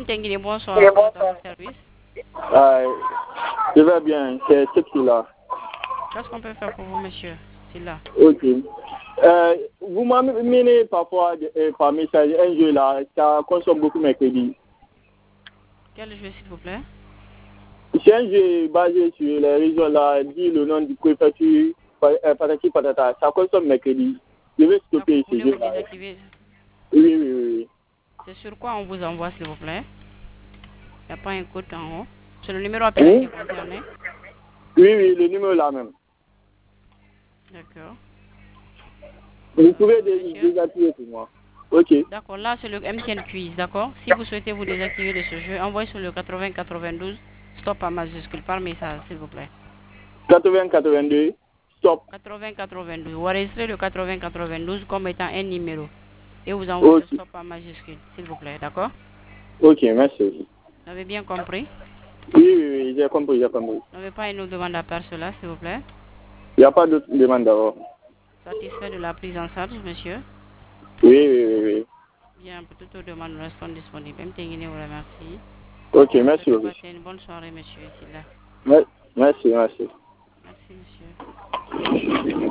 M'tengini, bonsoir. Bonsoir. Service. Je vais bien, c'est ce qui là. Qu'est-ce qu'on peut faire pour vous, monsieur? C'est là. Ok. Vous m'amenez parfois par message un jeu là, ça consomme beaucoup mes crédits. Quel jeu, s'il vous plaît? C'est un jeu basé sur les régions là, dit le nom du préfecture, patati patata, ça consomme mes crédits. Je vais stopper ce jeu là. Oui. C'est sur quoi on vous envoie, s'il vous plaît? Il n'y a pas un code en haut. C'est le numéro appelé qui est concerné? Oui, le numéro là même. D'accord. Vous pouvez désactiver pour moi. Ok. D'accord, là c'est le MTN Quiz, d'accord? Si vous souhaitez vous désactiver de ce jeu, envoyez sur le 8092 stop en majuscule par message, s'il vous plaît. 8082 stop. 8092. Vous enregistrez le 8092 comme étant un numéro. Et vous envoyez le stop en majuscule, s'il vous plaît, d'accord? Ok, merci. Vous avez bien compris? Oui, j'ai compris. Vous n'avez pas une autre demande à part cela, s'il vous plaît? Il n'y a pas d'autre demande d'abord. Satisfait de la prise en charge, monsieur? Oui. Bien, pour toute demande, nous restons disponibles. MTN vous remercie. Ok, merci. Passez une bonne soirée, monsieur, ici là. Merci. Merci, monsieur.